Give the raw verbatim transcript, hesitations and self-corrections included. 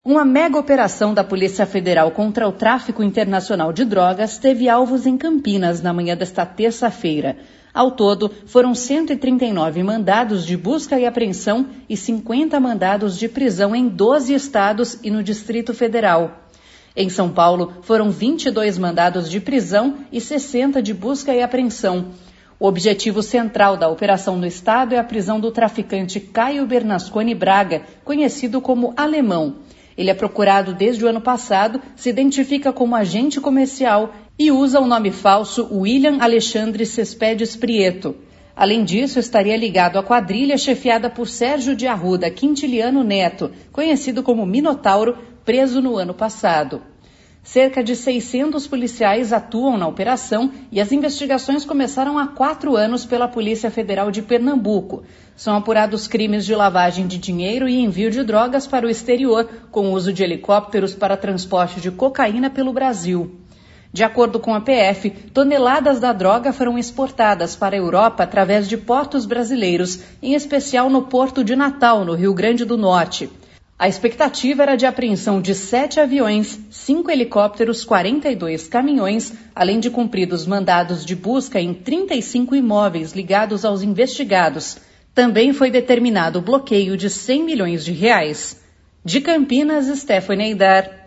Uma mega operação da Polícia Federal contra o tráfico internacional de drogas teve alvos em Campinas na manhã desta terça-feira. Ao todo, foram cento e trinta e nove mandados de busca e apreensão e cinquenta mandados de prisão em doze estados e no Distrito Federal. Em São Paulo, foram vinte e dois mandados de prisão e sessenta de busca e apreensão. O objetivo central da operação no estado é a prisão do traficante Caio Bernasconi Braga, conhecido como Alemão. Ele é procurado desde o ano passado, se identifica como agente comercial e usa o nome falso William Alexandre Cespedes Prieto. Além disso, estaria ligado à quadrilha chefiada por Sérgio de Arruda Quintiliano Neto, conhecido como Minotauro, preso no ano passado. Cerca de seiscentos policiais atuam na operação e as investigações começaram há quatro anos pela Polícia Federal de Pernambuco. São apurados crimes de lavagem de dinheiro e envio de drogas para o exterior, com uso de helicópteros para transporte de cocaína pelo Brasil. De acordo com a P F, toneladas da droga foram exportadas para a Europa através de portos brasileiros, em especial no Porto de Natal, no Rio Grande do Norte. A expectativa era de apreensão de sete aviões, cinco helicópteros, quarenta e dois caminhões, além de cumpridos mandados de busca em trinta e cinco imóveis ligados aos investigados. Também foi determinado o bloqueio de cem milhões de reais. De Campinas, Stephanie Aidar.